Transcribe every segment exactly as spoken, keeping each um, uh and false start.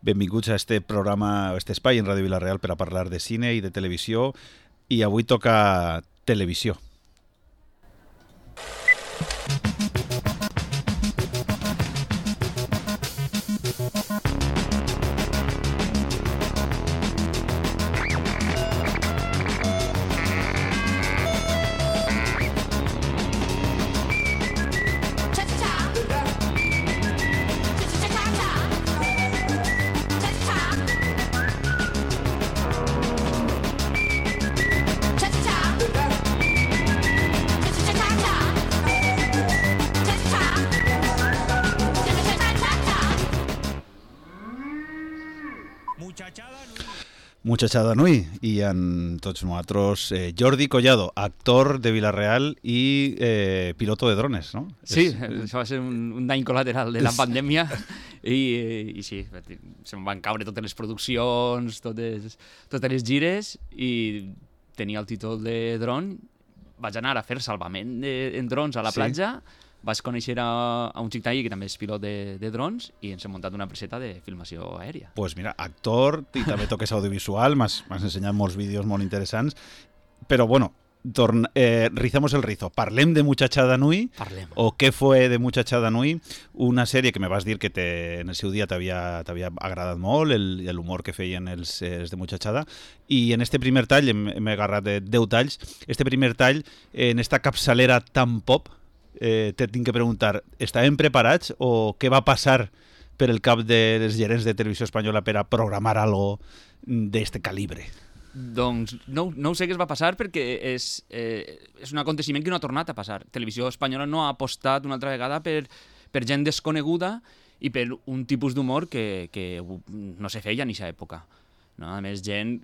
Benvinguts a este programa, a este espai en Ràdio Vila-real per a parlar de cine i de televisió. I avui toca televisió. Muchachada Nui, i en tots nosaltres eh, Jordi Collado, actor de Vila-real i eh, piloto de drones, no? Sí, és... això va ser un, un dany col·lateral de la pandèmia i, i sí, se'm van caure totes les produccions, totes, totes les gires i tenia el títol de dron. Vaig anar a fer salvament de, en drons a la sí. platja. Vaig conèixer a, a un xic d'ahir que també és pilot de, de drons i ens hem muntat una preseta de filmació aèria. Doncs pues mira, actor i també toques audiovisual, m'has ensenyat molts vídeos molt interessants, però bueno, torn, eh, rizamos el rizo. Parlem de Muchachada Nui, Parlem. O què fue de Muchachada Nui, una sèrie que me vas dir que te, en el seu dia t'havia agradat molt, l'humor que feien els, els de Muchachada, i en este primer tall, m'he agarrat de deu talls, este primer tall, en esta capçalera tan pop, Eh, te tinc que preguntar, estàvem preparats o què va passar per el cap dels gerents de Televisió Espanyola per a programar algo d'este calibre? Doncs no, no ho sé què es va passar perquè és, eh, és un aconteciment que no ha tornat a passar. Televisió Espanyola no ha apostat una altra vegada per, per gent desconeguda i per un tipus d'humor que, que no se feia en aquesta època. No? A més, gent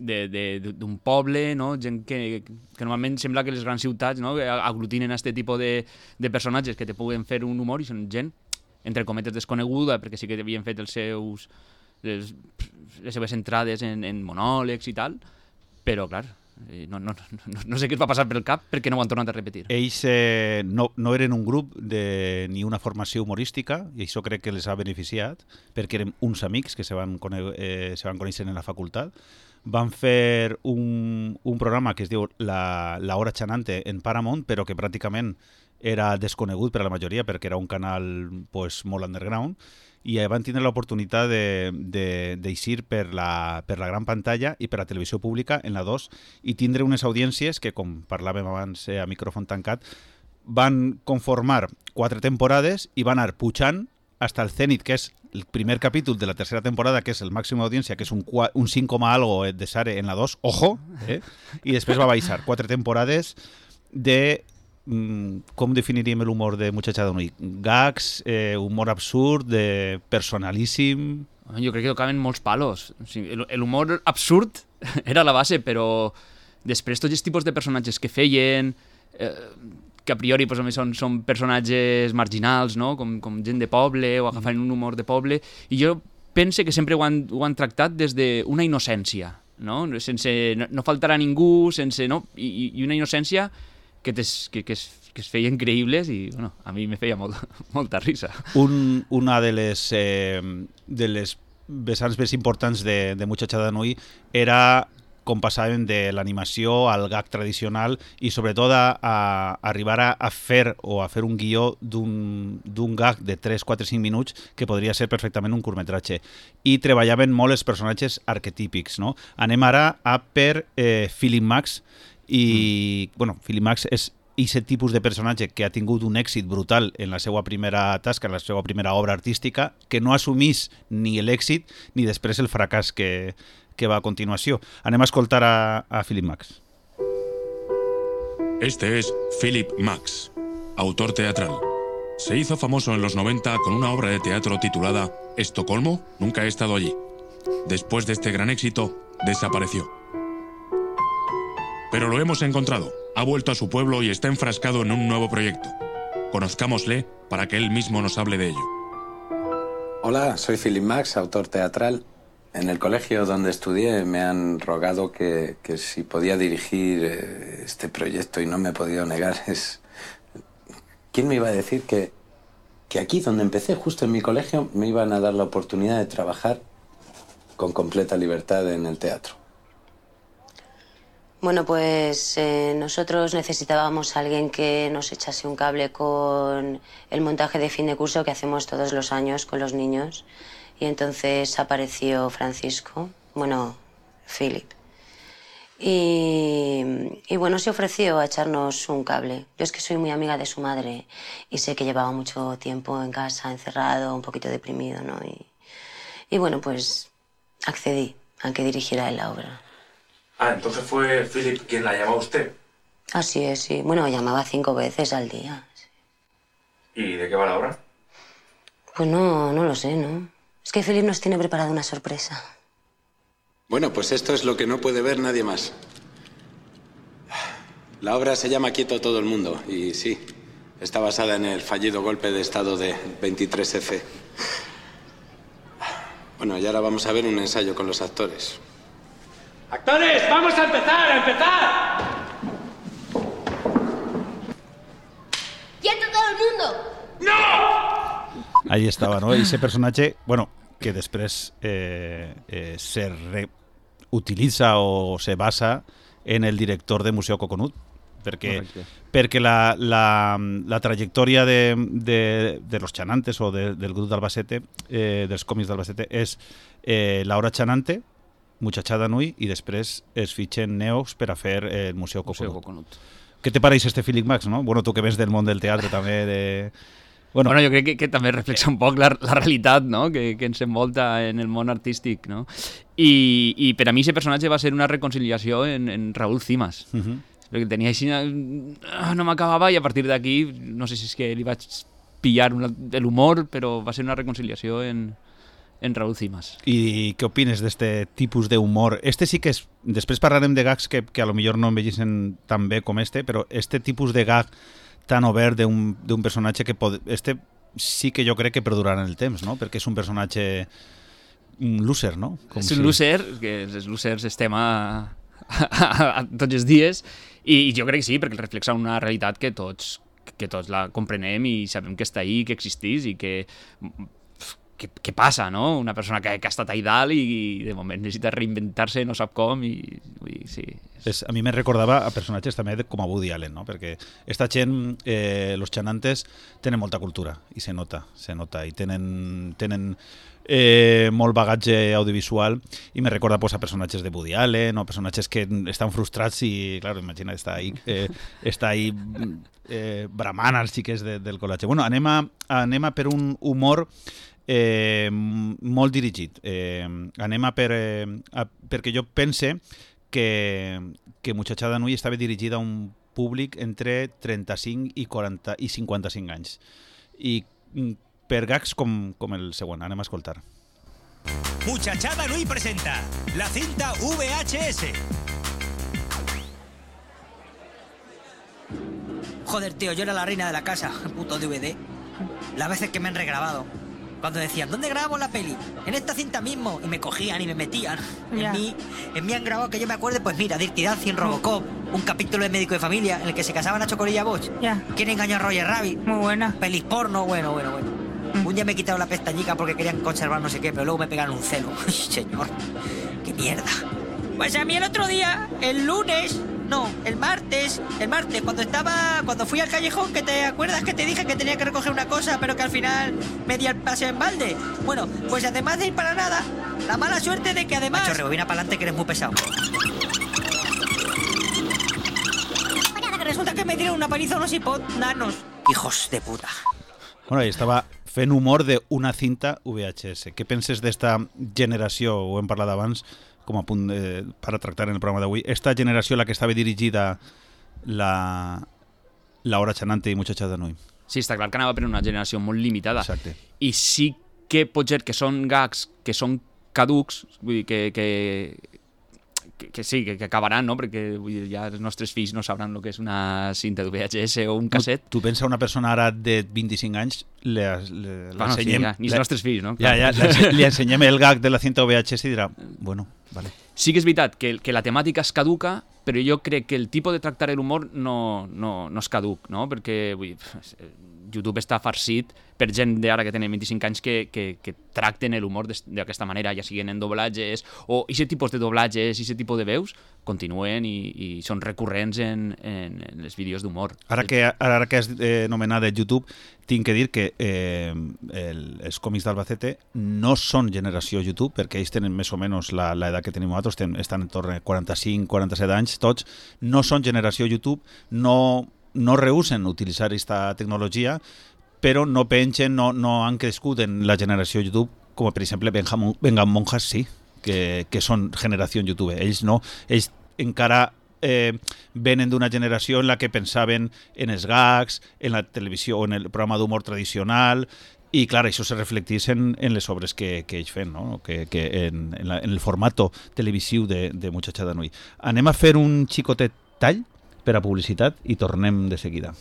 d'un poble, no? Gent que, que normalment sembla que les grans ciutats, no? Aglutinen a aquest tipus de, de personatges que te puguen fer un humor i són gent, entre cometes, desconeguda, perquè sí que havien fet els seus, les, les seves entrades en, en monòlegs i tal, però, clar, no, no, no, no sé què es va passar pel cap perquè no ho han tornat a repetir. Ells eh, no, no eren un grup de ni una formació humorística i això crec que les ha beneficiat perquè eren uns amics que se van, cone eh, se van conèixer en la facultat. Van fer un, un programa que es diu La, la Hora Chanante en Paramount, però que pràcticament era desconegut per a la majoria perquè era un canal pues, molt underground, i van tindre l'oportunitat d'eixir per, la, per la gran pantalla i per la televisió pública en la dos i tindre unes audiències que, com parlàvem abans eh, a micròfon tancat, van conformar quatre temporades i van anar pujant hasta el Zenit, que és el primer capítol de la tercera temporada, que és el màxim d'audiència, que és un, un cinc, algo de Sare en la dos, ojo, eh? I després va baixar quatre temporades de... Mm, com definiríem l'humor de Muchachada Nui? Gags, eh, humor absurd, de personalíssim... Jo crec que tocaven molts palos. O sigui, l'humor absurd era la base, però després tots els tipus de personatges que feien... Eh, que a priori pues, són, són personatges marginals, no? com, com gent de poble o agafant un humor de poble, i jo pense que sempre ho han, ho han tractat des d'una innocència, no? Sense, no, no faltarà ningú, sense, no? I, i una innocència que, tes, que, que, es, que es feien creïbles i bueno, a mi me feia molt, molta risa. Un, una de les, eh, de les vessants més importants de, de Muchachada Nui era com passàvem de l'animació al gag tradicional i sobretot a, a arribar a, a fer o a fer un guió d'un gag de tres, quatre, cinc minuts que podria ser perfectament un curtmetratge. I treballaven molt els personatges arquetípics, no? Anem ara a per eh, Philip Max i, mm. bueno, Philip Max és aquest tipus de personatge que ha tingut un èxit brutal en la seva primera tasca, en la seva primera obra artística, que no assumís ni l'èxit ni després el fracàs que, que va a continuación. Anem a escoltar a, a Philip Max. Este es Philip Max, autor teatral. Se hizo famoso en los noventa con una obra de teatro titulada Estocolmo, nunca he estado allí. Después de este gran éxito, desapareció. Pero lo hemos encontrado. Ha vuelto a su pueblo y está enfrascado en un nuevo proyecto. Conozcámosle para que él mismo nos hable de ello. Hola, soy Philip Max, autor teatral. En el colegio donde estudié me han rogado que, que si podía dirigir eh, este proyecto y no me he podido negar. Es... ¿Quién me iba a decir que, que aquí donde empecé, justo en mi colegio, me iban a dar la oportunidad de trabajar con completa libertad en el teatro. Bueno, pues eh, nosotros necesitábamos a alguien que nos echase un cable con el montaje de fin de curso que hacemos todos los años con los niños. Y entonces apareció Francisco, bueno, Philip. Y, y bueno, se ofreció a echarnos un cable. Yo es que soy muy amiga de su madre y sé que llevaba mucho tiempo en casa, encerrado, un poquito deprimido, ¿no? Y, y bueno, pues accedí a que dirigiera él la obra. Ah, entonces fue Philip quien la llamó a usted. Así es, sí. Bueno, llamaba cinco veces al día. Sí. ¿Y de qué va la obra? Pues no, no lo sé, ¿no? Es que Philip nos tiene preparada una sorpresa. Bueno, pues esto es lo que no puede ver nadie más. La obra se llama Quieto todo el mundo y sí, está basada en el fallido golpe de estado de veintitrés efe. Bueno, y ahora vamos a ver un ensayo con los actores. ¡Actores, vamos a empezar, a empezar! ¡Quieto todo el mundo! ¡No! Ahí estava, no? I ese personatge, bueno, que després eh, eh, se reutilitza o se basa en el director de Museo Coconut, perquè, perquè la, la, la trajectòria de, de, de los Chanantes o de, del grup d'Albacete, eh, dels còmics d'Albacete, és eh, Laura Chanante, Muchachada Nui, i després es fitxen Neox per a fer el Museu Coconut. Museu Coconut. Què te pareix este Philip Max, no? Bueno, tu que ves del món del teatre també, de... Bueno, bueno, jo crec que, que també reflexa un poc la, la realitat, no? que, que ens envolta en el món artístic, no? I, i per a mi aquest personatge va ser una reconciliació en, en Raúl Cimas. Uh -huh. Perquè tenia així... No m'acabava i a partir d'aquí, no sé si és que li vaig pillar l'humor, però va ser una reconciliació en, en Raúl Cimas. I què opines d'este tipus d'humor? Este sí que és... Després parlarem de gags que, que a lo millor no envelleixen tan bé com este, però este tipus de gag tan obert d'un personatge que pod... este sí que jo crec que perdurarà en el temps, no? Perquè és un personatge un loser, no? Com és un si... loser, que els losers estem a, a, a, a tots els dies, i jo crec que sí, perquè reflexa una realitat que tots, que tots la comprenem i sabem que està ahí, que existís i que què, què passa, no? Una persona que, que ha estat ahí dalt i, i de moment necessita reinventar-se, no sap com, i, i sí. És, a mi me recordava a personatges també de, com a Woody Allen, no? Perquè esta gent, eh, los Chanantes, tenen molta cultura, i se nota, se nota, i tenen, tenen eh, molt bagatge audiovisual, i me recorda pues, a personatges de Woody Allen, o personatges que estan frustrats i, claro, imagina, està ahí, eh, està ahí eh, bramant als xiquets de, del col·legi. Bueno, anem a, anem a per un humor Eh, molt dirigit. Eh, anem a per... Eh, a, perquè jo pense que, que Muchachada Nui estava dirigida a un públic entre trenta-cinc i quaranta i cinquanta-cinc anys. I per gags com, com el següent. Anem a escoltar. Muchachada Nui presenta la cinta V H S. Joder, tío, yo era la reina de la casa, puto D V D. Las veces que me han regrabado. Cuando decían, ¿dónde grabamos la peli? En esta cinta mismo. Y me cogían y me metían. Yeah. En mí en mí han grabado, que yo me acuerde, pues mira, Dirty Dancing, Robocop, un capítulo de Médico de Familia en el que se casaban Nacho Corilla Bosch. Yeah. ¿Quién engañó a Roger Rabbit? Muy buena. Pelis porno, bueno, bueno, bueno. Mm. Un día me quitaron la pestañica porque querían conservar no sé qué, pero luego me pegaron un celo. Ay, señor, qué mierda. Pues a mí el otro día, el lunes... No, el martes, el martes, cuando estaba, cuando fui al callejón, que te acuerdas que te dije que tenía que recoger una cosa, pero que al final me di el paseo en balde. Bueno, pues además de ir para nada, la mala suerte de que además... Macho, rebobina para adelante que eres muy pesado. Que resulta que me dieron una paliza unos iPod nanos. Hijos de puta. Bueno, ahí estava fent humor d'una cinta V H S. Què penses d'esta generació, ho hem parlat abans, com a punt de, per a tractar en el programa d'avui, esta generació la que estava dirigida la Laura Chanante i Muchachada Nui? Sí, està clar que anava per una generació molt limitada. Exacte. I sí que pot ser que són gags que són caducs, vull dir, que, que, que, que sí, que, que acabaran, no? Perquè vull dir, ja els nostres fills no sabran el que és una cinta de V H S o un casset. Tu, tu pensa una persona ara de vint-i-cinc anys, le, le, bueno, sí, ja, ni els nostres fills, no? Ja, ja, le, li ensenyem el gag de la cinta V H S i dirà, bueno, vale. Sí que és veritat que, que la temàtica és caduca, però jo crec que el tipus de tractar l'humor no, no, no és caduc, no? Perquè vull dir, YouTube està farcit per gent d'ara que tenen vint-i-cinc anys que, que, que tracten l'humor d'aquesta manera, ja siguin en doblatges o aquest tipus de doblatges i aquest tipus de veus continuen i, i són recurrents en, en, en els vídeos d'humor. Ara que, ara que has eh, anomenat YouTube, tinc que dir que eh, el, els còmics d'Albacete no són generació YouTube, perquè ells tenen més o menys l'edat que tenim nosaltres, ten, estan en torn a quaranta-cinc quaranta-set anys, tots no són generació YouTube, no, no rehusen utilitzar aquesta tecnologia, però no pengen, no, no han crescut en la generació YouTube, com per exemple Vengan Monjas, sí, que, que són generació YouTube. Ells no, ells encara eh, venen d'una generació en la que pensaven en els gags, en la televisió o en el programa d'humor tradicional, i clar, això se reflecteix en, en les obres que, que ells fan, no? que, que en, en, la, en el formato televisiu de, de Muchachada Nui. Anem a fer un xicotet tall per a publicitat i tornem de seguida.